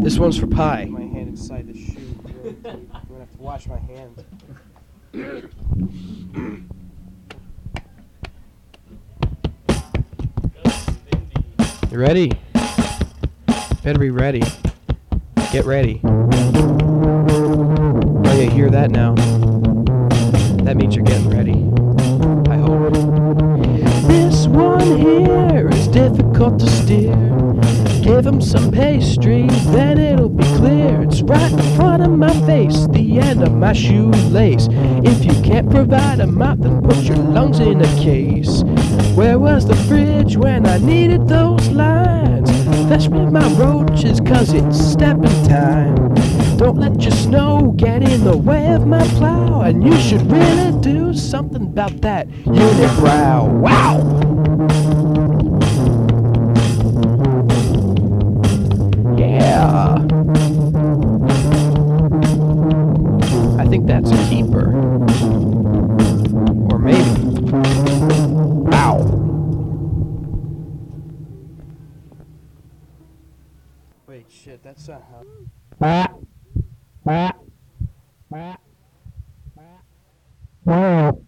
This one's for Pi. My hand inside the shoe. I'm gonna have to wash my hands. You ready? Better be ready. Get ready. Oh, you hear that now? That means you're getting ready. I hope. This one here is difficult to steer. Give him some pastry, then it'll be clear. It's right in front of my face, the end of my shoelace. If you can't provide a mop, then put your lungs in a case. Where was the fridge when I needed those lines? Fetch me my roaches, cause it's stepping time. Don't let your snow get in the way of my plow. And you should really do something about that unibrow. Wow! Yeah! I think that's a keeper. Or maybe. Ow! Wait, shit, that's not how. Wow.